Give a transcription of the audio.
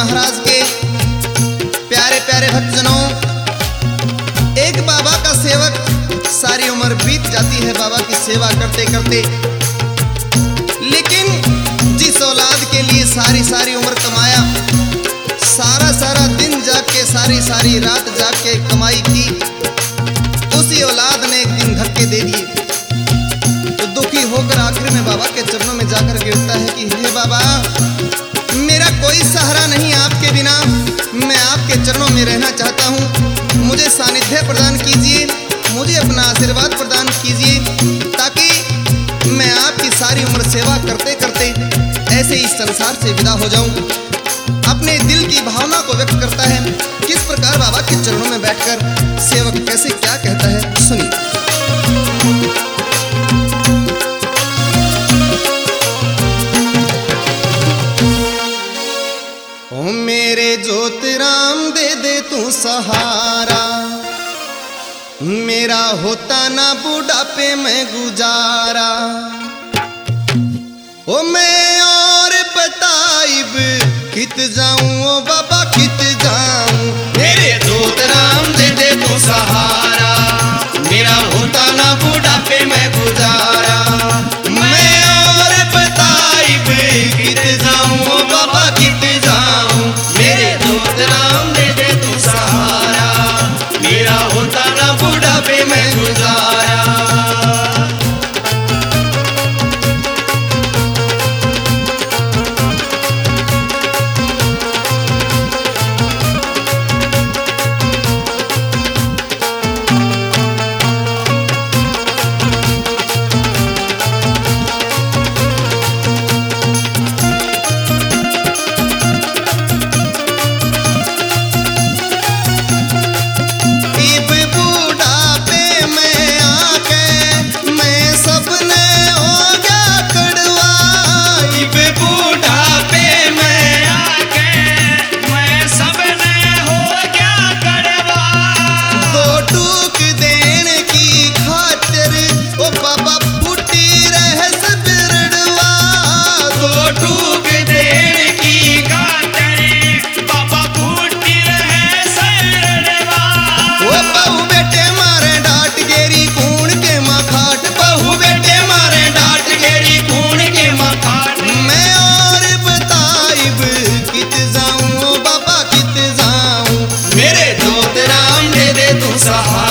महाराज के प्यारे प्यारे भक्तजनों, एक बाबा का सेवक सारी उम्र बीत जाती है बाबा की सेवा करते करते, लेकिन जिस औलाद के लिए सारी सारी उम्र कमाया, सारा सारा दिन जाग के सारी रात जाग के कमाई की, उसी औलाद ने एक दिन धक्के दे दिए। तो दुखी होकर आखिर में बाबा के चरणों में जाकर गिरता है कि हे बाबा, मेरा कोई सहारा नहीं आपके बिना, मैं आपके चरणों में रहना चाहता हूँ, मुझे सानिध्य प्रदान कीजिए, मुझे अपना आशीर्वाद प्रदान कीजिए, ताकि मैं आपकी सारी उम्र सेवा करते करते ऐसे इस संसार से विदा हो जाऊं। अपने दिल की भावना को व्यक्त करता है, किस प्रकार बाबा के चरणों में बैठकर सेवक कैसे क्या कहता है, सुनिए। ओ मेरे ज्योतिराम दे दे तू सहारा, मेरा होता ना बुढ़ापे में गुजारा। ओ मैं और बताइब कित जाऊं, ओ बाबा कित जाऊं, मेरे ज्योतिराम दे दे तू सहारा, मेरा होता ना बुढ़ापे में गुजारा। मैं और बताइब कित जाऊं, ओ बाबा कित जाऊं, मेरे ज्योतिराम दे दे तू सहारा, मेरा होता ना बुढ़ापे में गुजारा। सहारा।